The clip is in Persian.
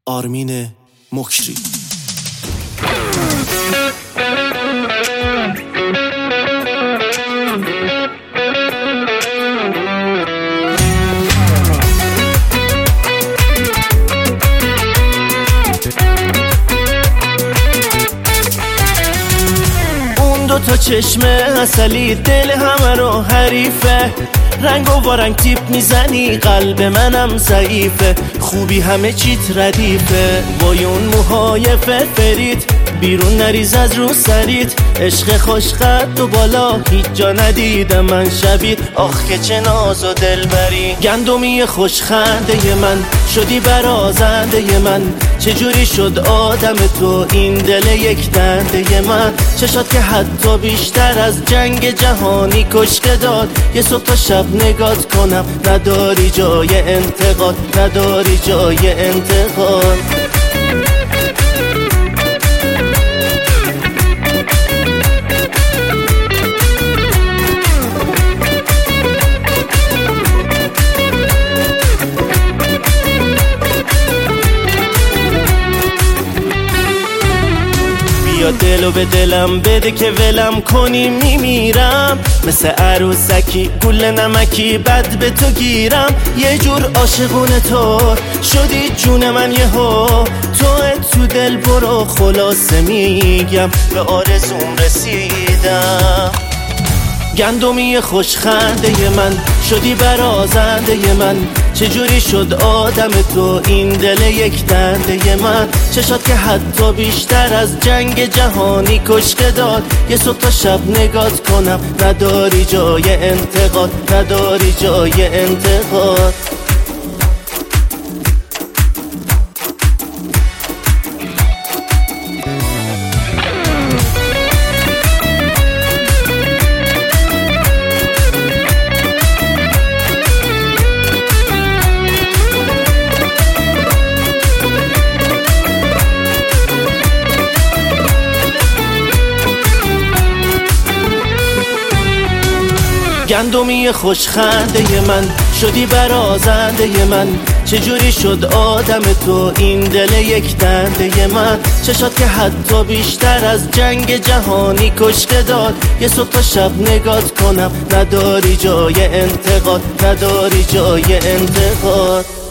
آرمین مکری. تا چشم اصلی دل همه رو حریفه، رنگ و وارنگ تیپ میزنی قلب منم ضعیفه، خوبی همه چیت ردیفه، وای اون موهای فرفریت بیرون نریز از رو سریت، عشق خوش قد و بالا هیچ جا ندیدم من شبیه، آخ که چه ناز و دلبری، گندمی خوش خنده من شدی برازنده من، چجوری شد آدم تو این دل یک دنده من، چشات که حتی بیشتر از جنگ جهانی کشته داد، یه صبح تا شب نگات کنم نداری جای انتقاد، نداری جای انتقاد. یا دلو به دلم بده که ولم کنی میمیرم، مثل عروسکی گل نمکی بد به تو گیرم، یه جور عاشقون تو شدی جون من یهو، تو دل برو خلاصه میگم به آرزوم رسیدم، گندمی خوش خنده من شدی برازنده من، چجوری شد آدم تو این دل یک دنده من، چشات که حتی بیشتر از جنگ جهانی کشته داد، یه صبح تا شب نگات کنم نداری جای انتقاد، نداری جای انتقاد. گندمی خوش خنده من شدی برازنده من، چجوری شد آدم تو این دل یک دنده من، چشات که حتی بیشتر از جنگ جهانی کشته داد، یه صبح تا شب نگات کنم نداری جای انتقاد، نداری جای انتقاد.